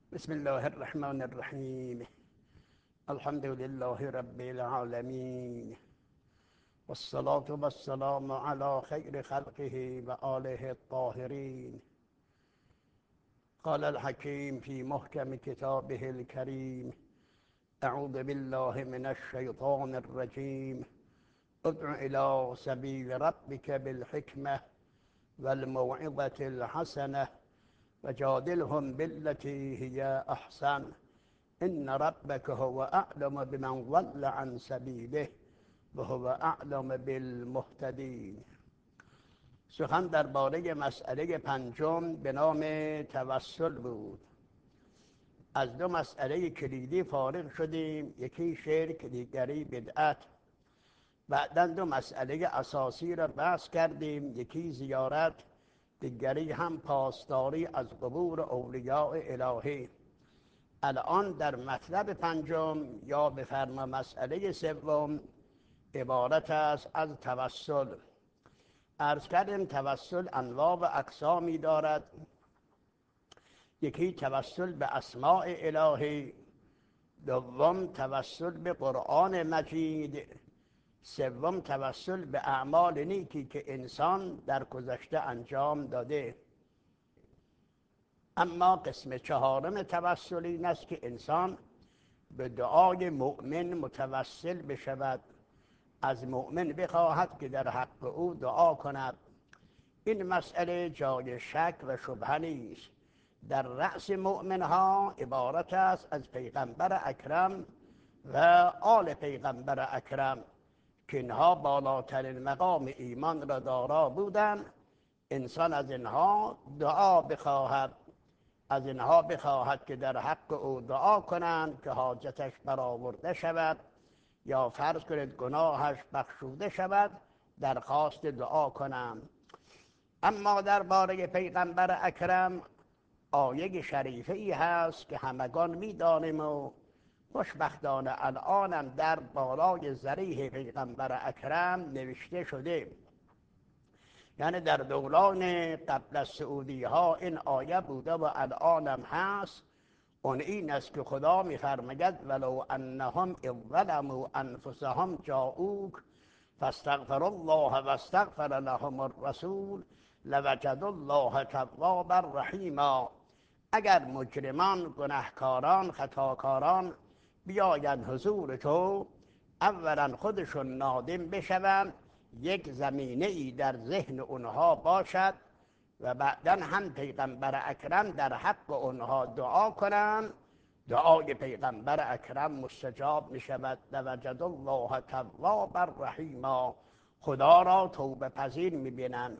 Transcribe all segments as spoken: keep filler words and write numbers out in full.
بسم الله الرحمن الرحیم. الحمد لله رب العالمین والصلاة والسلام على خیر خلقه و آله الطاهرین. قال الحکیم فی محکم کتابه الکریم: اعوذ بالله من الشیطان الرجیم. ادع الى سبیل ربک بالحکمة والموعظة الحسنة وجادلهم بالتي هي احسن ان ربك هو اعلم بمن ضل عن سبیله و هو اعلم بالمهتدین. سخن درباره مسئله پنجم به نام توسل بود. از دو مسئله کلیدی فارغ شدیم، یکی شرک، دیگری بدعت. بعداً دو مسئله اساسی را بحث کردیم، یکی زیارت، دیگری هم پاسداری از قبور اولیاء الهی. الان در مطلب پنجم یا به فرما مسئله سوم عبارت است از توسل. عرض کردیم توسل انواع و اقسامی دارد. یکی توسل به اسماء الهی، دوم توسل به قرآن مجید، سوم توسل به اعمال نیکی که انسان در گذشته انجام داده. اما قسم چهارم توسل این است که انسان به دعای مؤمن متوسل بشود، از مؤمن بخواهد که در حق او دعا کند. این مسئله جای شک و شبهه نیست. در رأس مؤمنها عبارت است از پیغمبر اکرم و آل پیغمبر اکرم که اینها بالاترین مقام ایمان را دارا بودند. انسان از اینها دعا بخواهد، از اینها بخواهد که در حق او دعا کنند که حاجتش برآورده شود یا فرض کنید گناهش بخشوده شود، درخواست دعا کنند. اما درباره پیغمبر اکرم آیه شریفه ای هست که همگان می‌دانیم و خوشبختانه الانم در بالای ضریح پیغمبر اکرم نوشته شده. یعنی در دوران قبل از سعودی ها این آیه بوده و الانم هست. اون این است که خدا می‌فرماید ولو انهم اذ ظلموا انفسهم جاءوک فاستغفروا الله واستغفر لهم الرسول لوجدوا الله توابا رحیما. اگر مجرمان، گناهکاران، خطاکاران بیاین حضور تو، اولا خودشون نادم بشوند، یک زمینه ای در ذهن اونها باشد و بعدا هم پیغمبر اکرم در حق اونها دعا کنند، دعای پیغمبر اکرم مستجاب می شود. لوجد الله توابا رحیما، خدا را توبه پذیر می بینند.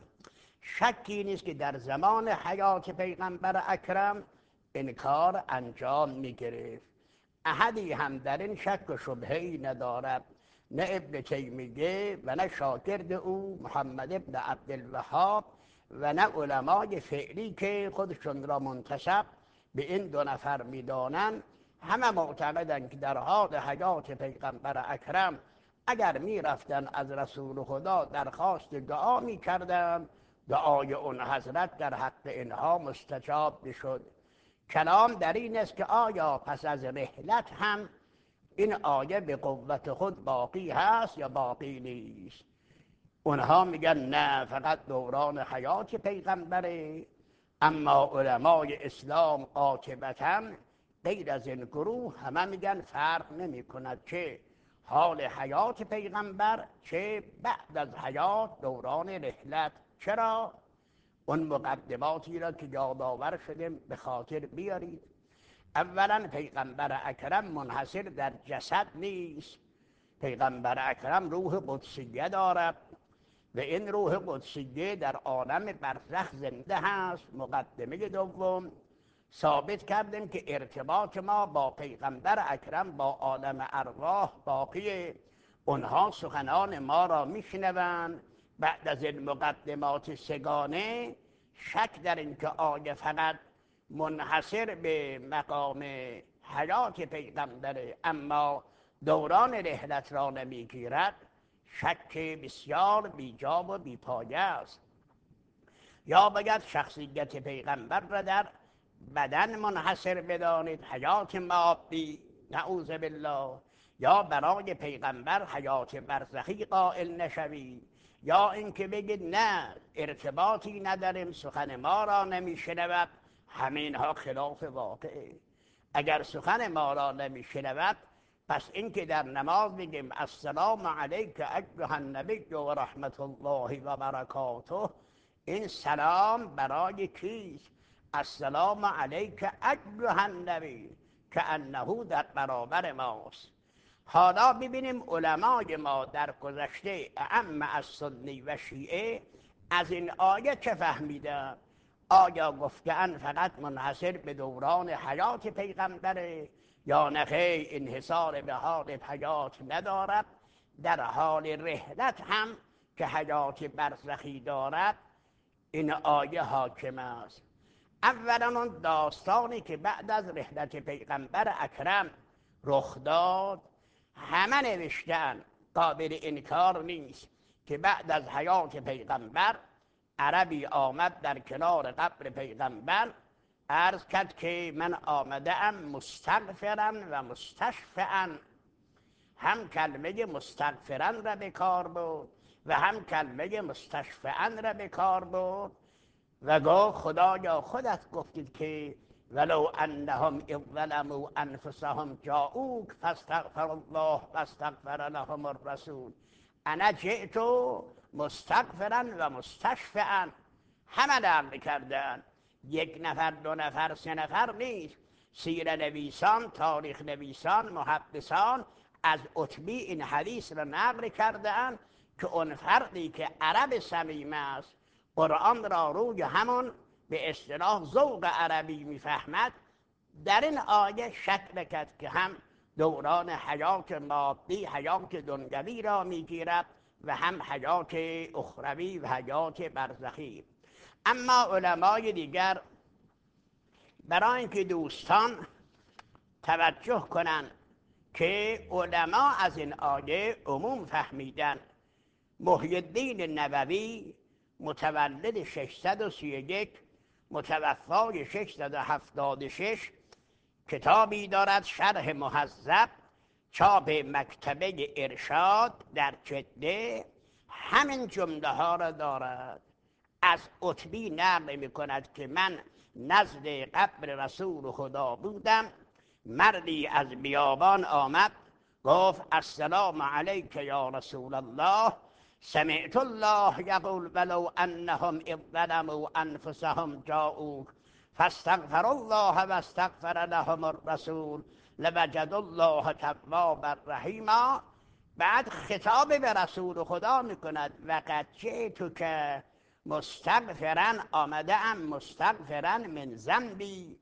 شکی نیست که در زمان حیات پیغمبر اکرم این کار انجام می گرفت. احدی هم در این شک و شبهه‌ای ندارد، نه ابن تیمیه و نه شاگرد او محمد ابن عبدالوهاب و نه علمای فعلی که خودشون را منتسب به این دو نفر می‌دانند. همه معتقدند که در حال حیات پیغمبر اکرم اگر می‌رفتن از رسول خدا درخواست دعا می‌کردند، دعای اون حضرت در حق اینها مستجاب می‌شد. کلام در این است که آیا پس از رحلت هم این آیه به قوت خود باقی هست یا باقی نیست؟ اونها میگن نه، فقط دوران حیات پیغمبره. اما علمای اسلام عاقبتاً غیر از این گروه همه میگن فرق نمی کند چه حال حیات پیغمبر چه بعد از حیات دوران رحلت. چرا؟ اون مقدماتی را که یادآور شدیم به خاطر بیارید. اولا پیغمبر اکرم منحصر در جسد نیست. پیغمبر اکرم روح قدسیه دارد و این روح قدسیه در عالم برزخ زنده هست. مقدمه دوم ثابت کردیم که ارتباط ما با پیغمبر اکرم با عالم ارواح باقیه. اونها سخنان ما را میشنوند. بعد از این مقدمات سگانه شک در این که آیه فقط منحصر به مقام حیات پیغمبره اما دوران رحلت را نمیگیرد، شک بسیار بیجا و بیپایه است. یا باید شخصیت پیغمبر را در بدن منحصر بدانید، حیات مادی نعوذ بالله، یا برای پیغمبر حیات برزخی قائل نشوید، یا اینکه بگید نه ارتباطی نداریم، سخن ما را نمیشنود. همین ها خلاف واقعه. اگر سخن ما را نمیشنود، پس اینکه در نماز بگیم السلام علیک ایها النبی و رحمت الله و برکاته، این سلام برای کیست؟ السلام علیک ایها النبی، که انه در برابر ماست. حالا ببینیم علمای ما در گذشته اعم از سنی و شیعه از این آیه چه فهمیدن؟ آیا گفتن فقط منحصر به دوران حیات پیغمبره یا نخیر انحصار به حال حیات ندارد؟ در حال رحلت هم که حیات برزخی دارد این آیه حاکم است. اولا اون داستانی که بعد از رحلت پیغمبر اکرم رخ داد، همه نوشتن، قابل انکار نیست که بعد از حیات پیغمبر عربی آمد در کنار قبر پیغمبر، عرض کرد که من آمده ام مستغفرا و مستشفعا. هم کلمه مستغفرا را به کار بود و هم کلمه مستشفعا را به کار بود و گفت خدایا خودت گفتید که ولو انهم اذ ظلموا انفسهم جاءوک فاستغفر الله واستغفر لهم الرسول انا جئت مستغفرا و مستشفعا. همه نقل کردن، یک نفر دو نفر سه نفر نیست. سیره نویسان، تاریخ نویسان، محدثان از عتبی این حدیث را نقل کردن که اون فردی که عرب صمیم است، قرآن را روی همون به اصطلاح ذوق عربی میفهمد، در این آیه شک نکرد که هم دوران حیات مادی، حیات دنیوی را میگیرد و هم حیات اخروی و حیات برزخی. اما علمای دیگر برای اینکه دوستان توجه کنند که علما از این آیه عموم فهمیدن، محی الدین نووی متولد ششصد و سی و یک متوفای ششصد و هفتاد و شش کتابی دارد شرح مهذب، چاپ مکتبه ارشاد در جده، همین جمله ها را دارد. از عتبی نقل می کند که من نزد قبر رسول خدا بودم، مردی از بیابان آمد گفت السلام علیک یا رسول الله، سمعت الله یقول ولو انهم اذ ظلموا انفسهم جاءوک فاستغفر الله واستغفر لهم الرسول لوجدوا الله توابا رحیما. بعد خطاب به رسول خدا میکند وقد جئتک مستغفرا، آمده ام مستغفرا من ذنبی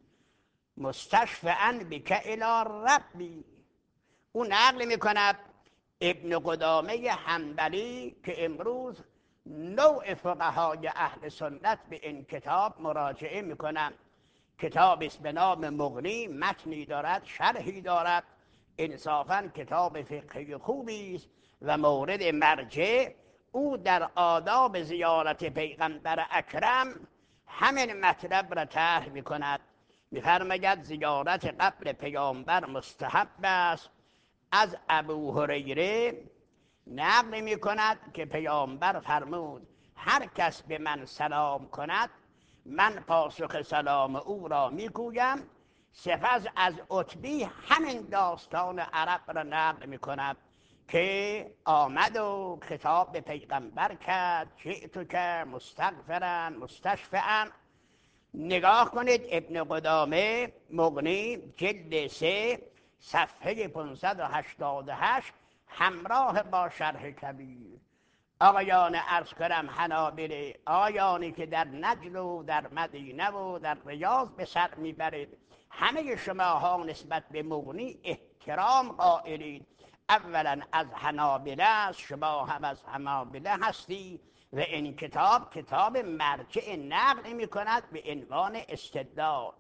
مستشفعا بک الی ربی. او نقل میکند ابن قدامه حنبلی که امروز نوع فقهای اهل سنت به این کتاب مراجعه میکنند. کتاب است به نام مغنی، متنی دارد، شرحی دارد، انصافاً کتاب فقهی خوبی است و مورد مرجع. او در آداب زیارت پیغمبر اکرم همین مطلب را طرح میکند. میفرماید زیارت قبر پیامبر مستحب است. از ابو هریره نقل می کند که پیامبر فرمود هر کس به من سلام کند من پاسخ سلام او را می گویم. سپس از عتبی همین داستان عرب را نقل می کند که آمد و خطاب به پیغمبر کرد جئتک مستغفرا مستشفعا. نگاه کنید ابن قدامه مغنی جلد سه صفحه پانصد و هشتاد و هشت همراه با شرح کبیر. آقایان عرض کنم حنابله، آیانی که در نجد و در مدینه و در ریاض به سر میبرید، همه شماها نسبت به مغنی احترام قائلید. اولا از حنابله است، شما هم از حنابله هستی و این کتاب کتاب مرجع نقل می کند به عنوان استدلال.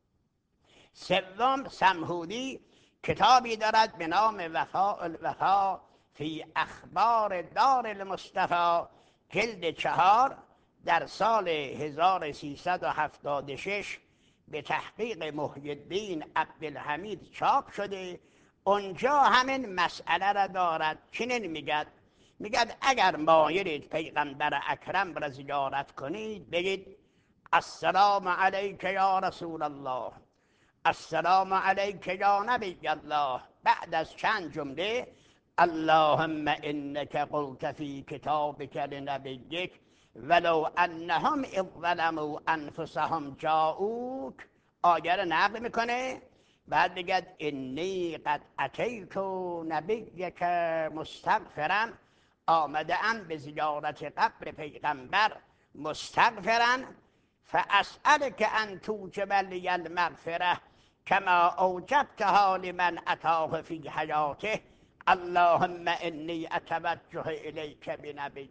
سوم سمهودی کتابی دارد به نام وفاء الوفا فی اخبار دار المصطفى، جلد چهار، در سال هزار و سیصد و هفتاد و شش به تحقیق محی الدین عبدالحمید چاپ شده. اونجا همین مسئله را دارد. چنین میگد میگد اگر مایلید پیغمبر اکرم را زیارت کنید بگید السلام علیک یا رسول الله، السلام علیک یا نبی الله. بعد از چند جمله اللهم انک قلت فی کتابک لنبیک ولو انهم اذ ظلموا انفسهم جاءوک، آیه را نقل میکنه. بعد میگد انی قد اتیت نبیک مستغفرا، آمده ام به زیارت قبر پیغمبر مستغفرا، فاسألک ان توجب لی المغفره کما اوجبتها لمن اتاه فی حیاته، اللهم انی اتوجه الیک بنبیک.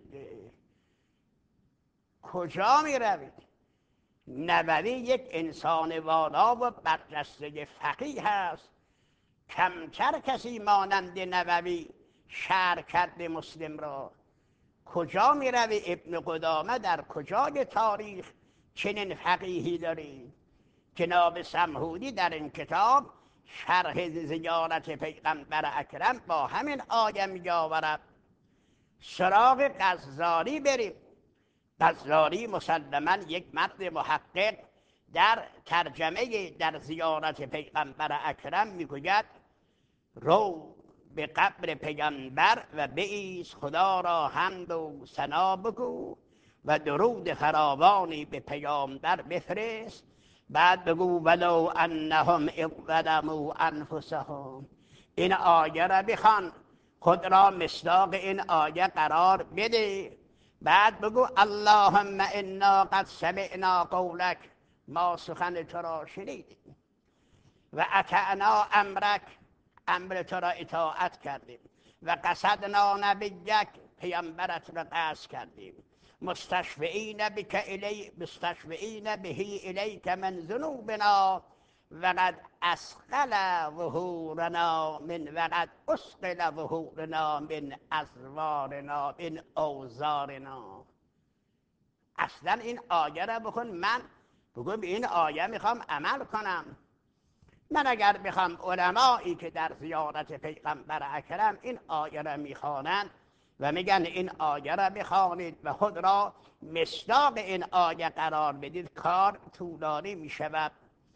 کجا می روید؟ نبوی یک انسان والا و برجسته فقیه هست. کمتر کسی مانند نبوی شرح کرده مسلم را. کجا می روی؟ ابن قدامه در کجای تاریخ چنین فقیهی دارید؟ جناب سمهودی در این کتاب شرح زیارت پیغمبر اکرم با همین آیه می آورد. سراغ غزالی بریم. غزالی مسلما یک مرد محقق در ترجمه در زیارت پیغمبر اکرم میگوید رو به قبر پیغمبر و بایست خدا را حمد و ثنا بگو و درود فراوانی به پیامبر بفرست. بعد بگو ولو انهم اذ ظلموا انفسهم. این آیه را بخوان، خود را مصداق این آیه قرار بده. بعد بگو اللهم انا قد سمعنا قولک، ما سخن تو را شنیدیم، و اطعنا امرک، امر تو را اطاعت کردیم، و قصدنا نبیک، پیامبرت را قصد کردیم، مستشفعین بک الی مستشفعین به الیک من ذنوبنا وقد اسقل ظهورنا من وقد اسقل ظهورنا من ازوارنا من اوزارنا. اصلا این آیه را بخون، من بگو به این آیه میخوام عمل کنم. من اگر بخوام علمایی که در زیارت پیغمبر اکرم این آیه را میخوانند و میگن این آیه را بخوانید و خود را مصداق این آیه قرار بدید، کار طولانی میشود.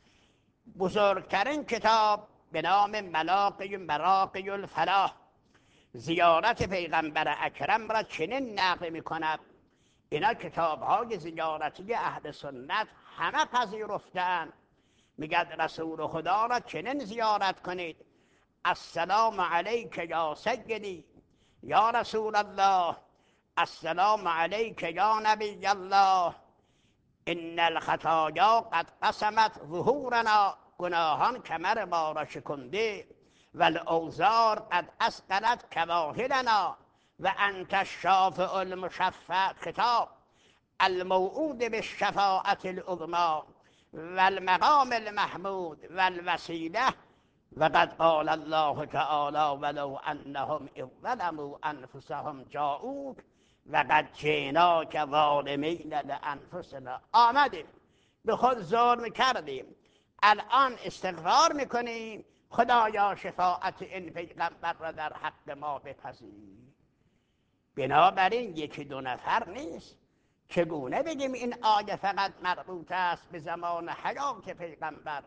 بزرگترین کتاب به نام ملاقی مراقی الفلاح زیارت پیغمبر اکرم را چنین نقل میکند. اینا کتاب های زیارتی اهل سنت همه پذیرفتند. میگد رسول خدا را چنین زیارت کنید: السلام علیک یا سیدی یا رسول الله، السلام علیک یا نبی الله، ان الخطایا قد قسمت ظهورنا، گناهان کمر ما را شکنده، و الاوزار قد اسقلت کواهلنا، و انت الشافع المشفع، خطاب الموعود بالشفاعة العظمی و المقام المحمود و الوسیله، وقد قال الله تعالی ولو انهم اذ ظلموا انفسهم جاءوک وقد جئناک ظالمین لانفسنا. آمدیم به خود ظلم کردیم، الان استغفار میکنیم، خدایا شفاعت این پیغمبر را در حق ما بپذیر. بنابراین یکی دو نفر نیست. چگونه بگیم این آیه فقط مربوط است به زمان حیات پیغمبر؟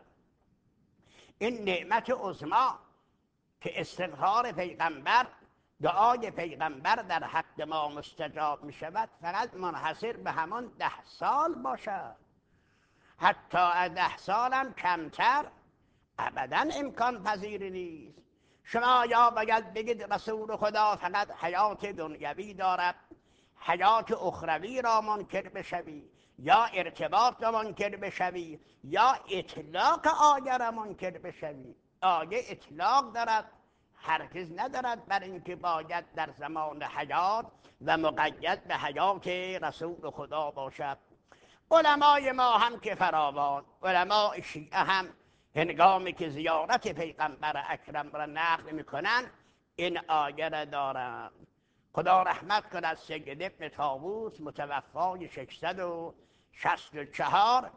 این نعمت عظمی که استغفار پیغمبر، دعای پیغمبر در حق ما مستجاب می شود، فقط منحصر به همون ده سال باشد. حتی از ده سال هم کمتر ابدا امکان پذیر نیست. شما یا باید بگید رسول خدا فقط حیات دنیوی دارد، حیات اخروی را منکر بشوی، یا ارتباط را منکر بشوی، یا اطلاق آیه را منکر بشوی. آیه اطلاق دارد، هرگز ندارد بر اینکه باید در زمان حیات و مقید به حیات رسول خدا باشد. علمای ما هم که فراوان، علمای شیعه هم هنگامی که زیارت پیغمبر اکرم را نقل میکنن این آیه را دارن. خدا رحمت کند سید ابن طاووس متوفای ششصد و شصت و چهار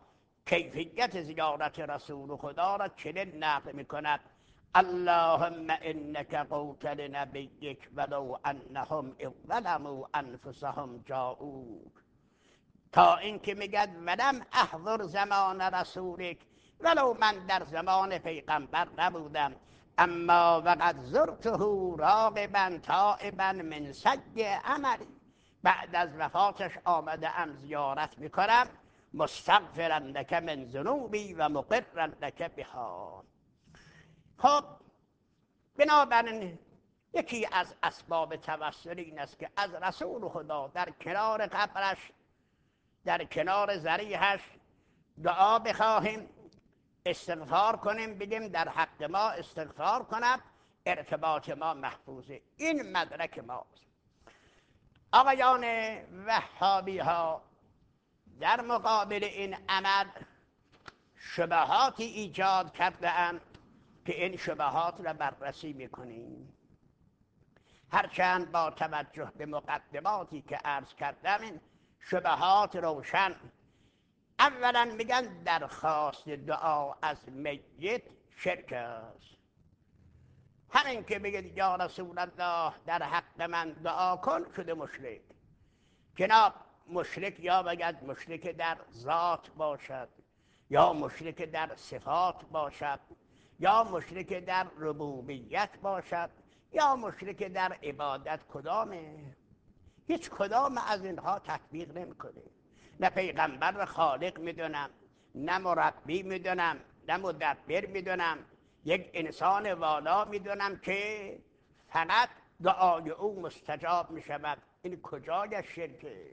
کیفیت زیارت رسول خدا را چنین نقل میکند: اللهم انک قلت لنبیک ولو انهم اذ ظلموا انفسهم جاءوک، تا اینکه میگد ولم احضر زمان رسولک، ولو من در زمان پیغمبر نبودم، اما وقد زرته راغبا تائبا من سج عملی، بعد از وفاتش آمده ام زیارت میکنم مستغفرا لک من ذنوبی و مقرا لک بها. خب بنابراین یکی از اسباب توسل این است که از رسول خدا در کنار قبرش، در کنار ضریحش دعا بخواهیم، استغفار کنیم، بگیم در حق ما استغفار کند، ارتباط ما محفوظه. این مدرک ماست. آقایان وهابی ها در مقابل این عمل شبهاتی ایجاد کرده اند که این شبهات را بررسی میکنیم. هرچند با توجه به مقدماتی که عرض کردم این شبهات روشن. اولا میگن درخواست دعا از میت شرک است. همین که بگید یا رسول الله در حق من دعا کن شده مشرک. جناب مشرک یا بگید مشرک در ذات باشد، یا مشرک در صفات باشد، یا مشرک در ربوبیت باشد، یا مشرک در عبادت، کدامه؟ هیچ کدام از اینها تطبیق نمیکنه. نه پیغمبر را خالق میدونم، نه مربی میدونم، نه مدبر میدونم، یک انسان والا میدونم که فقط دعای او مستجاب میشود. این کجای شرکه؟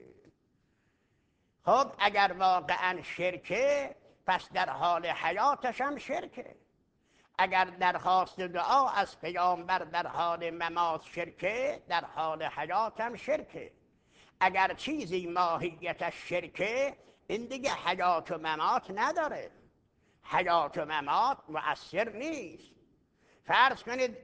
خب اگر واقعا شرکه پس در حال حیاتش هم شرکه. اگر درخواست دعا از پیامبر در حال ممات شرکه، در حال حیات هم شرکه. اگر چیزی ماهیتش شرکه، این دیگه حیات و ممات نداره. حیات و ممات مؤثر نیست. فرض کنید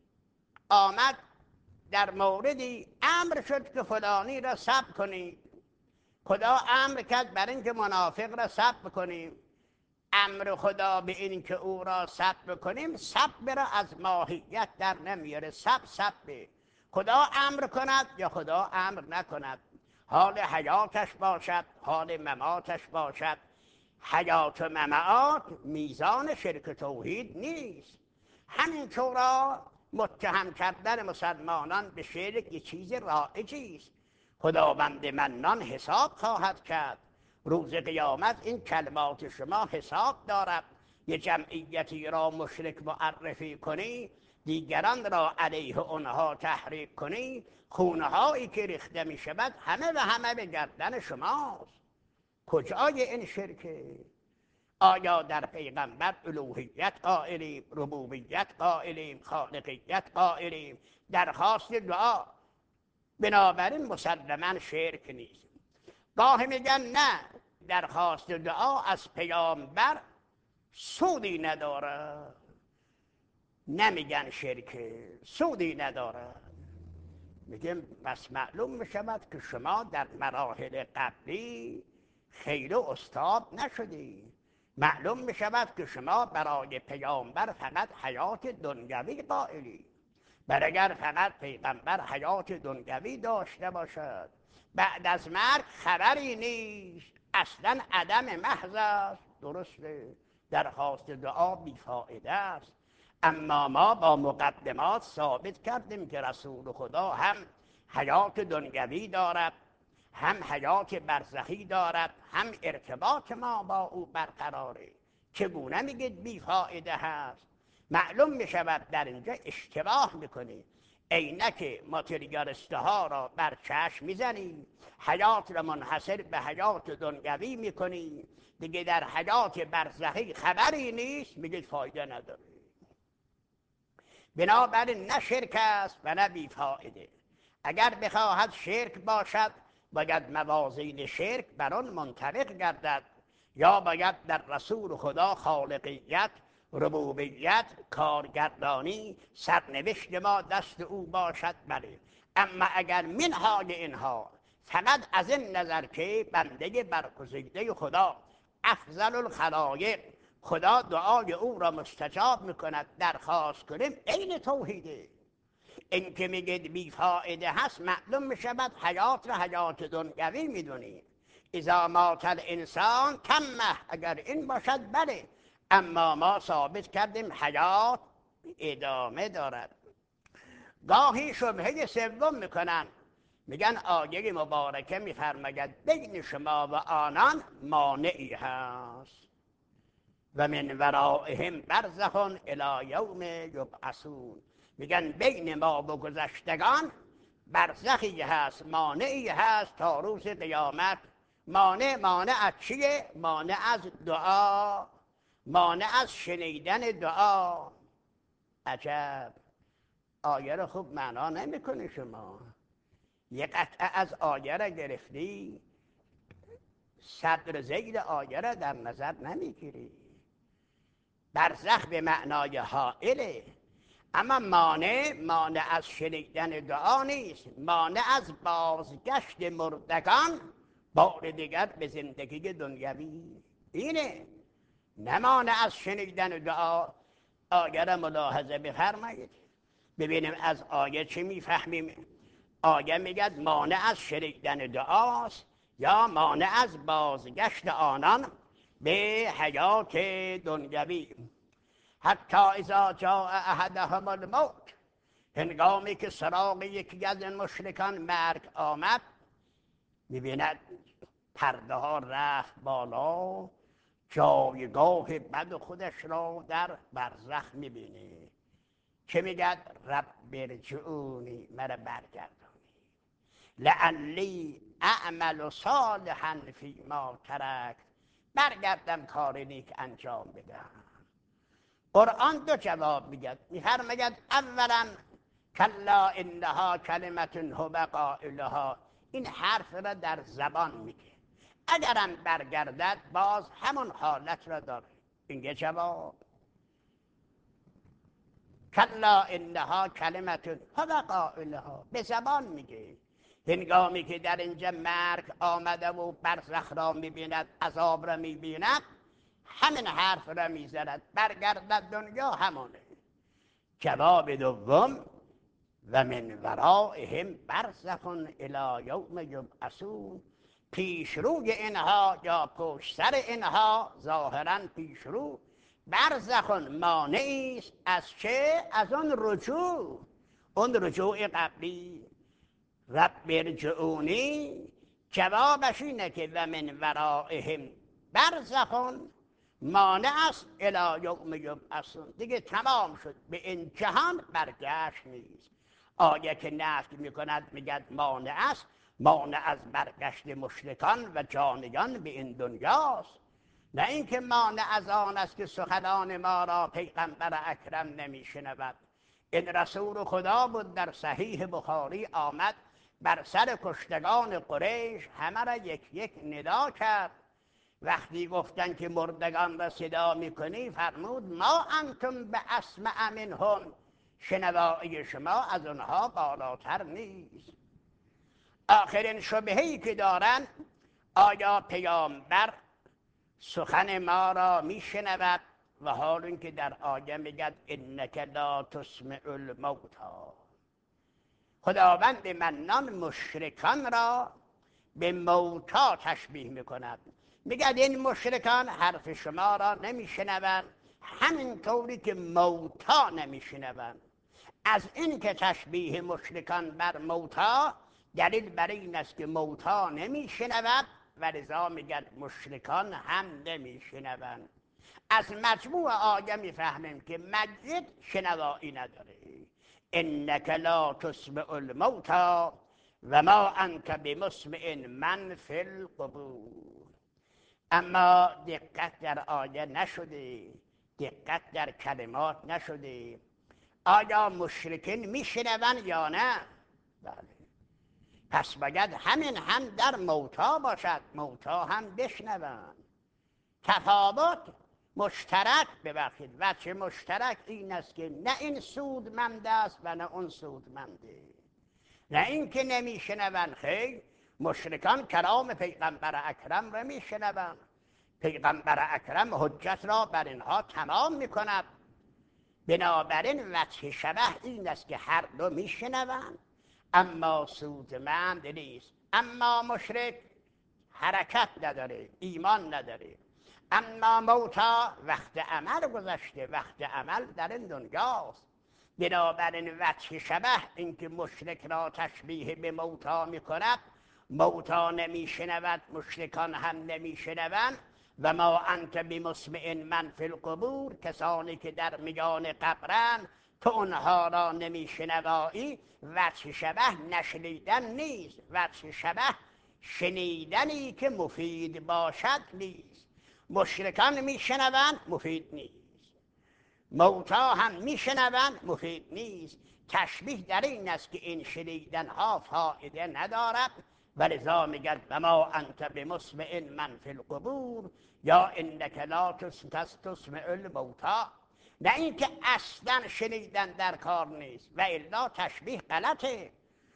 آمد در موردی امر شد که فلانی را صبر کنید. خدا امر کرد برای اینکه منافق را صبر کنیم. امر خدا به این که او را صبر کنیم، صبر را از ماهیت در نمیاره. صبر صبر خدا امر کند یا خدا امر نکند، حال حیاتش باشد، حال مماتش باشد. حیات و ممات میزان شرک توحید نیست. همینطورا متهم کردن مسلمانان به شرک یه چیز رایجی است. خداوند منان حساب خواهد کرد. روز قیامت این کلمات شما حساب دارد. یه جمعیتی را مشرک معرفی کنی، دیگران را علیه آنها تحریک کنی، خونهایی که ریخته می شود همه و همه به گردن شماست. کجای این شرکه؟ آیا در پیغمبر الوهیت قائلیم، ربوبیت قائلیم، خالقیت قائلیم؟ درخواست دعا بنابراین مسلما شرک نیست. گاهی میگن نه، درخواست دعا از پیامبر سودی نداره. نمیگن شرکه، سودی نداره. میگم بس معلوم میشود که شما در مراحل قبلی خیلی استاد نشدی. معلوم میشود که شما برای پیامبر فقط حیات دنیوی قائلی. بر اگر فقط پیغمبر حیات دنیوی داشته باشد، بعد از مرگ خبری نیست، اصلا عدم محض است. درسته درخواست دعا بیفایده است، اما ما با مقدمات ثابت کردیم که رسول خدا هم حیات دنیوی دارد، هم حیات برزخی دارد، هم ارتباط ما با او برقراره. چگونه میگید بیفایده هست؟ معلوم میشود در اینجا اشتباه میکنید. عینک ماتریالیسته ها را بر چشم میزنید، حیات را منحصر به حیات دنیوی میکنید، دیگه در حیات برزخی خبری نیست، میگید فایده نداره. بنابراین نه شرک است و نه بیفایده. اگر بخواهد شرک باشد باید موازین شرک بر آن منطبق گردد، یا باید در رسول خدا خالقیت، ربوبیت، کارگردانی، سرنوشت ما دست او باشد. بله، اما اگر منهای اینها فقط از این نظر که بنده برگزیده خدا افضل الخلایق، خدا دعای او را مستجاب میکند. درخواست کنیم عین توحیده. این که میگید بیفایده هست معلوم میشود حیات را حیات دنیوی میدونید. اذا مات الانسان تمه، اگر این باشد بله، اما ما ثابت کردیم حیات ادامه دارد. گاهی شبهه سوم میکنن، میگن آیه مبارکه میفرماید بین شما و آنان مانعی هست و من ورائهم برزخ الی یوم یبعثون. میگن بین ما و گذشتگان برزخی هست، مانعی هست تا روز قیامت. مانع مانع از چیه؟ مانع از دعا، مانع از شنیدن دعا. عجب، آیه رو خوب معنا نمیکنی شما. یه قطعه از آیه را گرفتی، صدر ذیل آیه را در نظر نمیگیری. برزخ به معنای حائله، اما مانع مانع از شنیدن دعا نیست، مانع از بازگشت مردگان بار دیگر به زندگی دنیوی اینه، نه مانع از شنیدن دعا. آیه را ملاحظه بفرمایید ببینیم از آیه چی میفهمیم. آیه میگد مانع از شنیدن دعاست یا مانع از بازگشت آنان به حیات دنیوی. حتی اذا جاء احدهم الموت، هنگامی که سراغ یکی از این مشرکان مرگ آمد، میبیند پرده ها رفت بالا، جایگاه بد خودش را در برزخ میبینه که میگد رب ارجعونی، مرا برگردونی، لعلی اعمل صالحا فیما ترکت، برگردم کار نیک انجام بدم. قرآن دو جواب میگد، میفرماید اولا کلا انها کلمت هو قائلها، این حرف را در زبان میگه، اگرم برگردد باز همون حالت را داره. این یه جواب. کلا انها کلمت هو قائلها، به زبان میگه. هنگامی که در اینجا مرگ آمده و برزخ را میبیند، عذاب را میبیند، همین حرف را میزند، برگردد دنیا همونه. جواب دوم و من ورائهم برزخ الی یوم یبعثون، پیشروی اینها یا پشت سر اینها، ظاهرا پیشرو، برزخ مانعی است از چه؟ از اون رجوع، اون رجوع قبلی. رب ارجعونی جوابش اینه که و من ورائهم برزخ مانع است الی یوم یبعثون، دیگه تمام شد، به این جهان برگشت نیست. آیه که نفی میکند میگد مانع است، مانع از برگشت مشرکان و جانیان به این دنیاست، نه اینکه مانع از آن است که سخنان ما را پیغمبر اکرم نمیشنود. این رسول خدا بود، در صحیح بخاری آمد، بر سر کشتگان قریش همه را یک یک ندا کرد. وقتی گفتن که مردگان را صدا میکنی، فرمود ما انتم به اسمع منهم، شنوایی شما از اونها بالاتر نیست. آخرین شبهه‌ای که دارن، آیا پیامبر سخن ما را میشنود؟ و حال اینکه در آیه میگد انک لا تسمع الموتی، خداوند منان مشرکان را به موتا تشبیه میکند، میگد این مشرکان حرف شما را نمیشنوند همین طوری که موتا نمیشنوند. از این که تشبیه مشرکان بر موتا دلیل بر این است که موتا نمیشنود و لذا میگن مشرکان هم نمیشنوند. از مجموع آیه میفهمیم که میت شنوایی نداره. انک لا تسمع الموتی و ما انت بمسمع من فی القبور. اما دقت در آیه نشده، دقت در کلمات نشده. آیا مشرکین میشنوند یا نه؟ بله. پس باید همین هم در موتا باشد، موتا هم بشنوند. تفاوت مشترک، ببخشید وجه مشترک این است که نه این سودمند است و نه اون سودمنده. نه این که نمیشنوند، خیر، مشرکان کلام پیغمبر اکرم را میشنوند، پیغمبر اکرم حجت را بر اینها تمام میکند. بنابراین وجه شبه این است که هر دو میشنوند اما سودمند نیست. اما مشرک حرکت نداره، ایمان نداره. اما موتا وقت عمل گذشته، وقت عمل در این دنیاست. بنابراین وجه شبه اینکه مشرک را تشبیه به موتا میکند، موتا نمیشنود، مشرکان هم نمیشنوند. و ما انت بمسمع من فی القبور، کسانی که در میان قبرن تو اونها را نمیشنوایی. وجه شبه نشنیدن نیست، وجه شبه شنیدنی که مفید باشد نیست. مشرکان میشنوند مفید نیست، موتا هم میشنوند مفید نیست. تشبیه در این است که این شنیدن ها فایده ندارد و لذا میگد و ما انت بمسمع من فی القبور یا انک لا تسمع الموتا. نه اینکه اصلا شنیدن در کار نیست و الا تشبیه غلطه.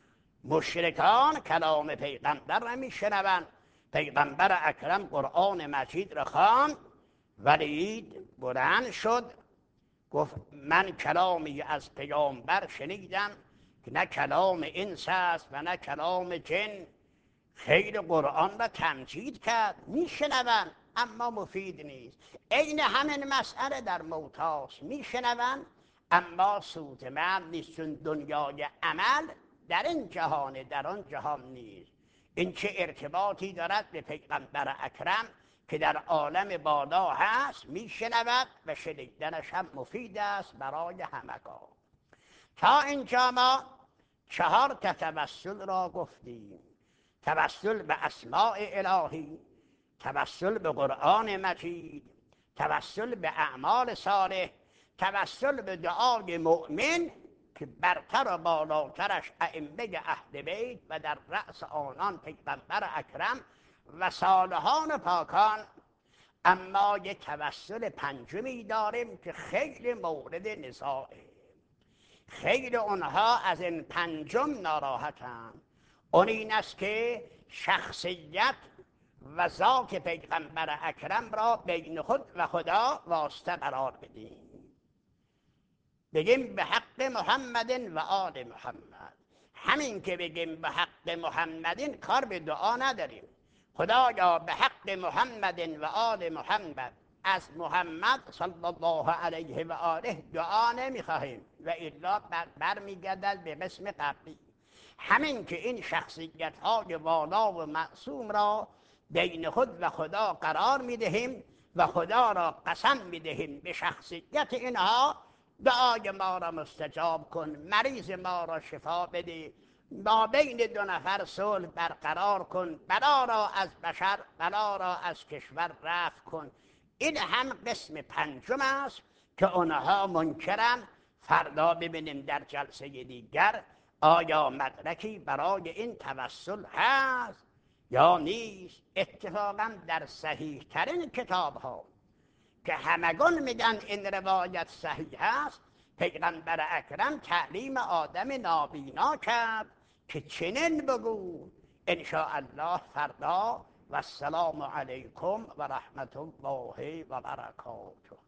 مشرکان کلام پیغمبر نمیشنوند. پیغمبر اکرم قرآن مجید را خواند ولی بلند شد گفت من کلامی از پیامبر شنیدم که نه کلام انس است و نه کلام جن. خیلی قرآن را تمجید کرد. میشنوند اما مفید نیست. عین همین مسئله در موتاست، میشنوند اما سودمند نیست، چون دنیای عمل در این جهان، در آن جهان نیست. این چه ارتباطی دارد به پیغمبر اکرم که در عالم بالا هست، میشنود و شنیدنش هم مفید است برای همگان. تا اینجا ما چهار تا توسل را گفتیم: توسل به اسماء الهی، توسل به قرآن مجید، توسل به اعمال صالح، توسل به دعای مؤمن که برتر و بالاترش ائمه اهل بیت و در رأس آنان پیغمبر اکرم و صالحان پاکان. اما یک توسل پنجمی داریم که خیلی مورد نزاعه. خیلی اونها از این پنجم ناراحتند. اون این است که شخصیت و ذات پیغمبر اکرم را بین خود و خدا واسطه قرار بدیم، بگیم به حق محمد و آل محمد. همین که بگیم به حق محمدین کار به دعا نداریم. خدایا به حق محمد و آل محمد، از محمد صلی الله علیه و آله دعا نمیخواهیم و الا بر, بر میگردد به قسم قبلی. همین که این شخصیت های والا و معصوم را بین خود و خدا قرار میدهیم و خدا را قسم میدهیم به شخصیت اینها، دعای ما را مستجاب کن، مریض ما را شفا بده، ما بین دو نفر صلح برقرار کن، بلا را از بشر، بلا را از کشور رفع کن. این هم قسم پنجم است که اونها منکرن. فردا ببینیم در جلسه دیگر آیا مدرکی برای این توسل هست یا نیست. اتفاقا در صحیح ترین کتاب ها که همگان میگن این روایت صحیح هست، پیغمبر اکرم تعلیم آدم نابینا کرد که چنین بگو. ان شاء الله فردا. و السلام علیکم و رحمت الله و برکاته.